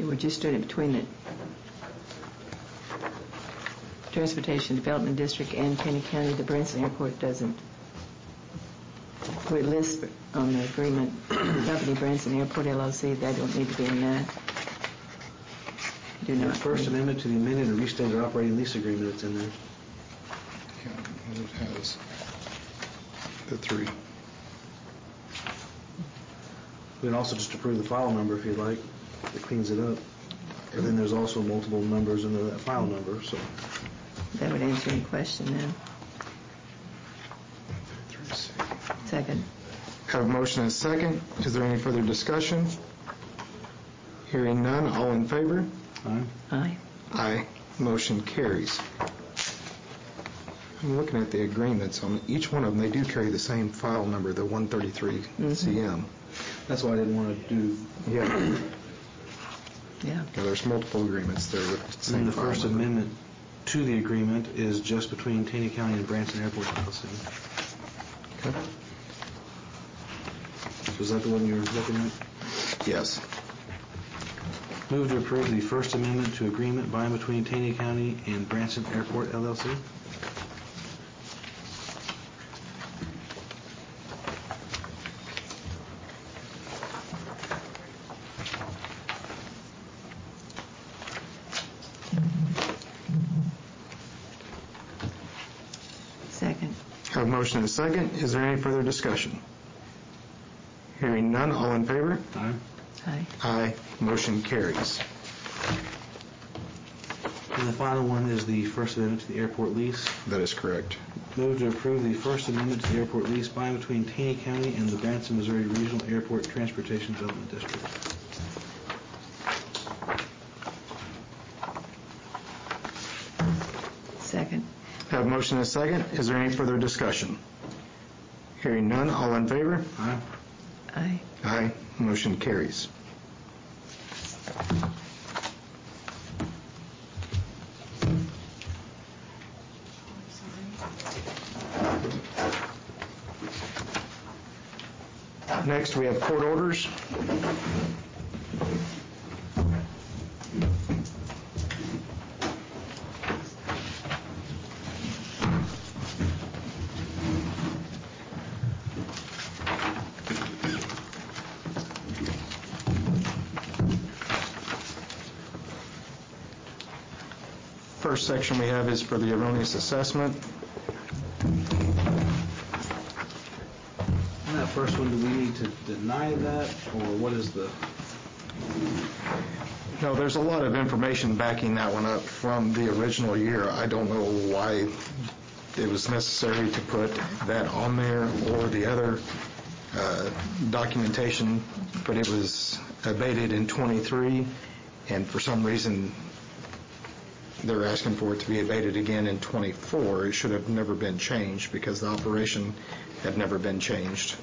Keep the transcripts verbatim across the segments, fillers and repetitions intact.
Okay, we're just doing it between the Transportation Development District and Taney County. The Branson Airport doesn't. We list on the agreement company Branson Airport L L C. That don't need to be in that. Do not. First Amendment to the amended and restated operating lease agreement, it's in there. Yeah, it has the three. We can also just approve the file number if you'd like. It cleans it up. And then there's also multiple numbers under that file number, so. That would answer any question then. Second. Have a motion and a second. Is there any further discussion? Hearing none, all in favor? Aye. Aye. Aye. Motion carries. I'm looking at the agreements. On each one of them, they do carry the same file number, the one thirty-three C M. That's why I didn't want to do. Yeah. Yeah. Yeah, there's multiple agreements there with the same And the file First number. Amendment to the agreement is just between Taney County and Branson Airport L L C. Okay. So is that the one you're looking at? Yes. Move to approve the First Amendment to agreement by and between Taney County and Branson Airport L L C. Second. Have a motion and a second. Is there any further discussion? Hearing none, all in favor? Aye. Aye. Aye. Motion carries. And the final one is the First Amendment to the airport lease. That is correct. Move to approve the First Amendment to the airport lease by and between Taney County and the Branson, Missouri Regional Airport Transportation Development District. Second. Have a motion and a second. Is there any further discussion? Hearing none, all in favor? Aye. Aye. Aye. Motion carries. Next, we have court orders. First section we have is for the erroneous assessment. On that first one, do we need to deny that, or what is the... No, there's a lot of information backing that one up from the original year. I don't know why it was necessary to put that on there or the other uh, documentation, but it was abated in twenty-three, and for some reason they're asking for it to be abated again in twenty-four. It should have never been changed because the operation had never been changed.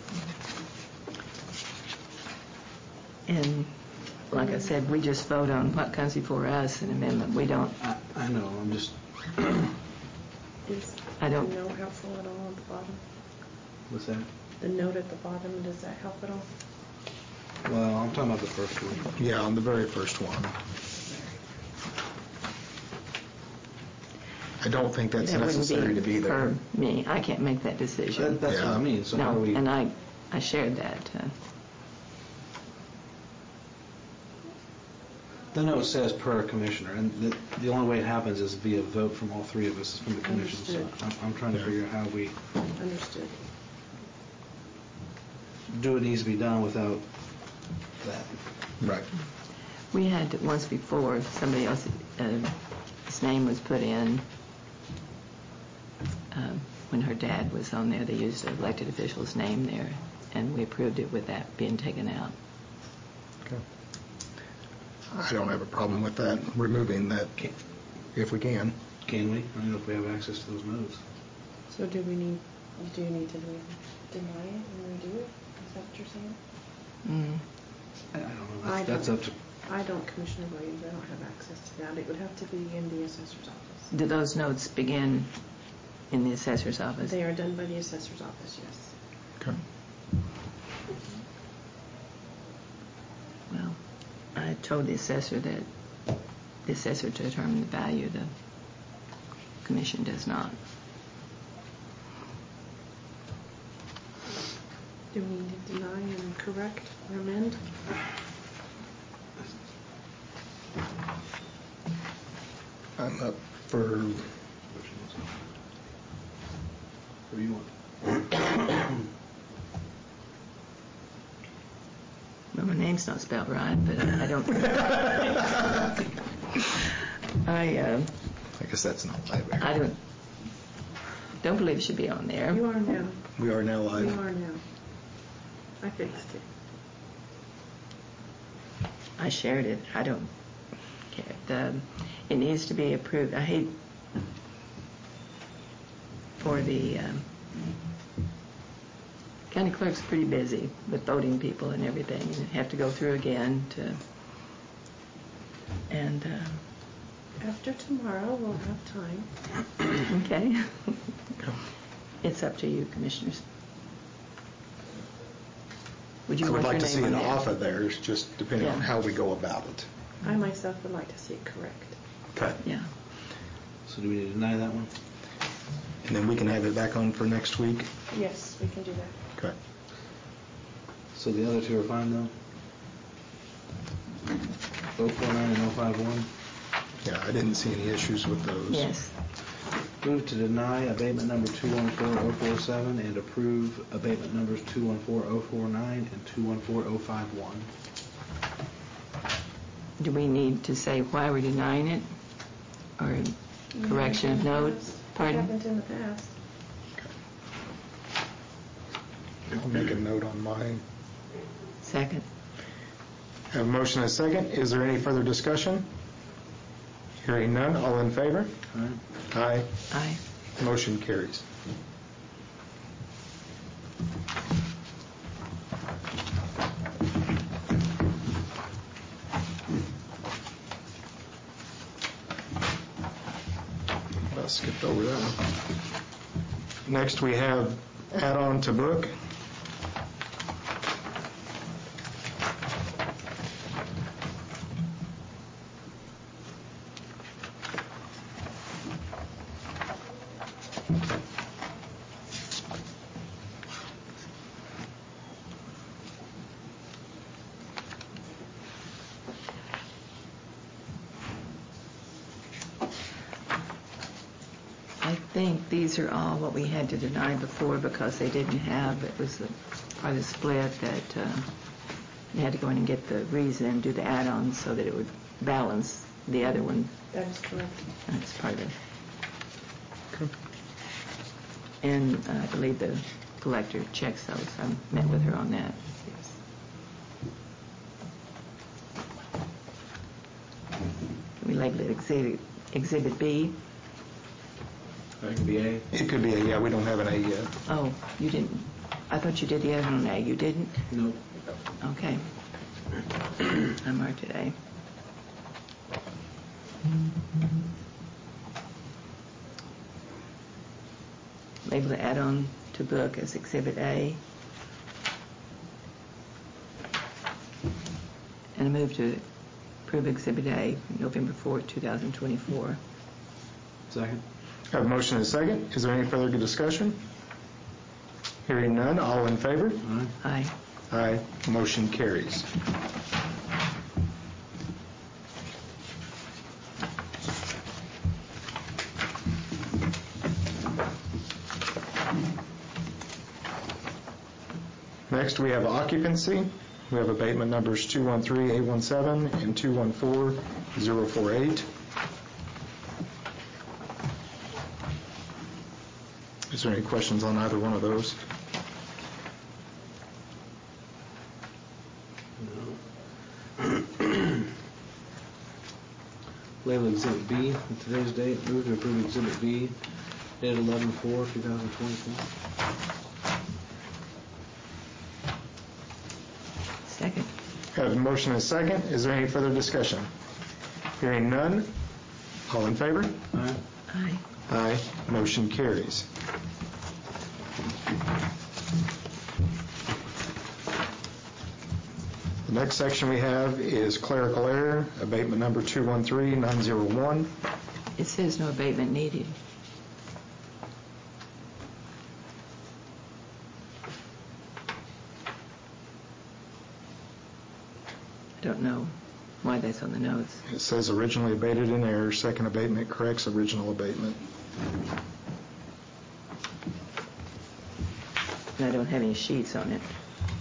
And like I said, we just vote on what comes before us, an amendment. We don't. I, I know, I'm just... Is I don't- the note helpful at all at the bottom? What's that? The note at the bottom, does that help at all? Well, I'm talking about the first one. Yeah, on the very first one. I don't think that's That wouldn't necessary to be there. For me, I can't make that decision. That, that's Yeah. what I mean, so how do No, we... and I, I shared that. Uh, The note says per commissioner, and the, the only way it happens is via vote from all three of us from the commission. So Understood. I'm, I'm trying to figure out how we Understood. do what needs to be done without that. Right. we had once before somebody else, uh, his name was put in um, when her dad was on there. They used an elected official's name there, and we approved it with that being taken out. Okay. I don't have a problem with that, removing that, Can, if we can. can we? I don't know if we have access to those notes. So do we need, do you need to re- deny it and redo it? Is that what you're saying? Mm. I, I don't know. I That's, that's don't. up to... I don't, Commissioner Williams, I don't have access to that. It would have to be in the assessor's office. Do those notes begin in the assessor's office? They are done by the assessor's office, yes. Okay. Well, I I told the assessor that the assessor to determine the value, the commission does not. Do we need to deny and correct or amend? I'm up for, What do you want? Well, my name's not spelled right, but I don't. I uh, I guess that's not live. there. I don't don't believe it should be on there. You are now. We are now You live. are now. I fixed it. I shared it. I don't care. The, it needs to be approved. I hate for the um, county clerk's pretty busy with voting people and everything, and have to go through again to. And uh, After tomorrow, we'll have time. okay, it's up to you, commissioners. Would you I would want like your to see name it on there? off of there, it's just depending on Yeah. how we go about it. I myself would like to see it correct. Okay. Yeah. So do we need to deny that one? And then we can have it back on for next week? Yes, we can do that. Okay. So the other two are fine though? oh four nine and oh five one? Yeah, I didn't see any issues with those. Yes. Move to deny abatement number two one four oh four seven and approve abatement numbers two one four oh four nine and two one four oh five one. Do we need to say why we're denying it, or correction of note? It Pardon? happened in the past. I'll make a note on mine. Second. Have a motion and a second. Is there any further discussion? Hearing none, all in favor? All right. Aye. Aye. Motion carries. I skipped over that one. Next, we have add-on to book. I think these are all what we had to deny before because they didn't have, it was a part of the split that uh, you had to go in and get the reason and do the add-ons so that it would balance the other one. That is correct. That's part of it. And uh, I believe the collector checks those. I met with her on that. Yes. We label it Exhibit, exhibit B. That can be A. It could be a, yeah, we don't have an A yet. Oh, you didn't. I thought you did the other one on A. You didn't? Nope. Okay. I marked it A. Label the add-on to book as Exhibit A. And I move to approve Exhibit A, November fourth, two thousand twenty-four. Second. Have a motion and a second. Is there any further discussion? Hearing none, all in favor? All right. Aye. Aye. Motion carries. Next, we have occupancy. We have abatement numbers two one three eight one seven and two one four oh four eight. Is there any questions on either one of those? Label Exhibit B with today's date. Move to approve Exhibit B dated eleven four two thousand twenty-four. Second. Have a motion and a second. Is there any further discussion? Hearing none, all in favor? All right. Aye. Aye. Motion carries. The Next section we have is clerical error, abatement number two one three nine zero one. It says no abatement needed. I don't know why that's on the notes. It says originally abated in error, second abatement corrects original abatement. And I don't have any sheets on it.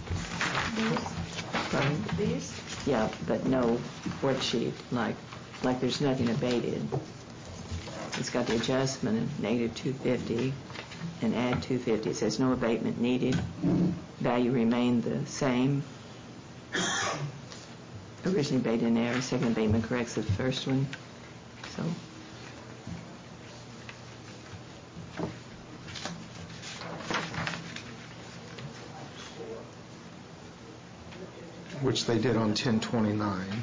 Pardon? These? Yeah, but no worksheet, like, like there's nothing abated. It's got the adjustment of negative two fifty and add two fifty. It says no abatement needed. Value remained the same. Originally abated in error, second abatement corrects the first one. So, Which they did on ten twenty-nine.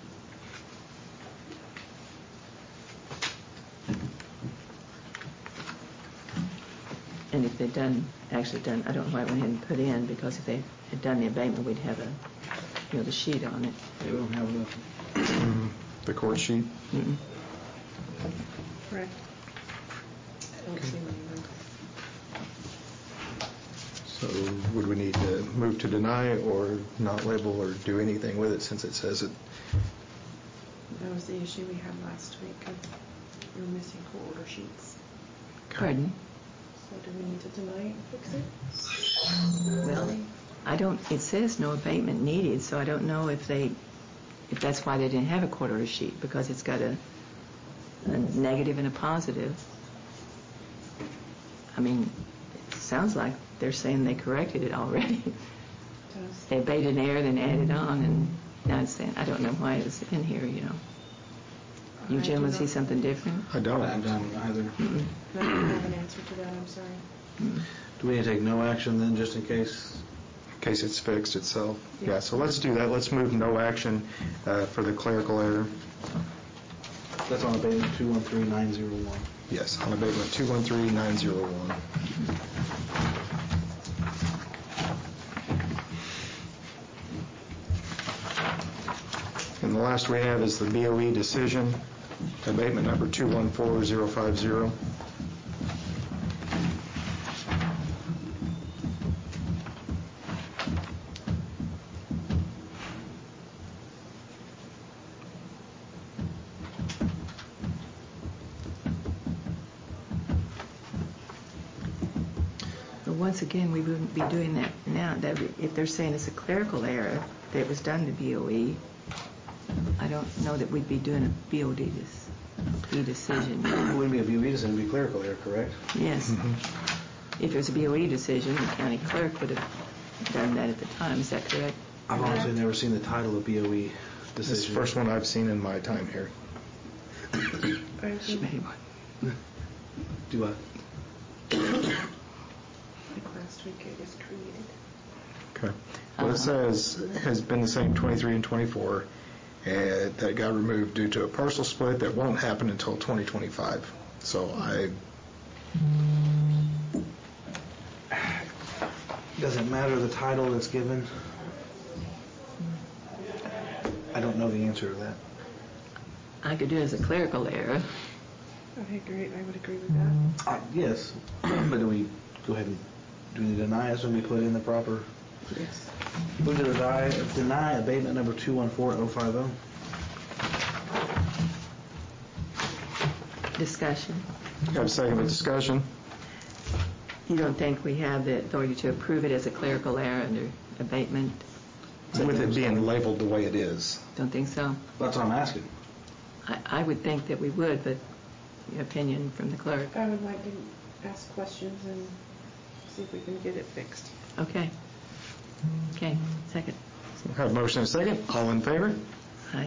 and if they'd done, actually done, I don't know why I went ahead and put in, because if they had done the abatement, we'd have a, you know, the sheet on it. We don't have enough. The court sheet. Mm-mm. Correct. I don't see mine either. So would we need to move to deny or not label or do anything with it since it says it? That was the issue we had last week, of we were missing court order sheets. Pardon? So do we need to deny it and fix it? Well, I don't, it says no abatement needed, so I don't know if they, if that's why they didn't have a court order sheet, because it's got a, a negative and a positive. I mean, it sounds like they're saying they corrected it already. Does. They abated an error, then added on, and now it's saying, I don't know why it's in here, you know. You I do gentlemen not- see something different? I I don't. haven't done either. Mm-mm. I don't have an answer to that, I'm sorry. Mm-mm. Do we need to take no action then, just in case? In case it's fixed itself. Yeah. Yeah, so let's do that. Let's move no action uh, for the clerical error. That's on abatement two one three nine zero one. Yes, on abatement two one three nine zero one. And the last we have is the B O E decision, abatement number two one four zero five zero. But once again, we wouldn't be doing that now. That if they're saying it's a clerical error that was done to B O E, I don't know that we'd be doing a B O D dis- E decision. It wouldn't be a B O E decision, it'd be clerical error, correct? Yes. If it was a B O E decision, the county clerk would have done that at the time. Is that correct? I've honestly never seen the title of B O E This is the decision. first one I've seen in my time here. I She think, made one. Do I? like last week it was created. Okay. Well, it Uh-huh. says has been the same twenty-three and twenty-four, and that got removed due to a parcel split that won't happen until twenty twenty-five. So I, Does it matter the title that's given? I don't know the answer to that. I could do it as a clerical error. I agree, I would agree with that. Uh, yes, but do we go ahead and, do we deny it when we put in the proper? Yes. Move to deny, deny abatement number two one four oh five oh. Discussion. have a second with discussion. You don't think we have the authority to approve it as a clerical error under abatement? With it being labeled the way it is. Don't think so? That's what I'm asking. I, I would think that we would, but your opinion from the clerk. I would like to ask questions and see if we can get it fixed. Okay. Okay, second. Have a motion and a second. All in favor?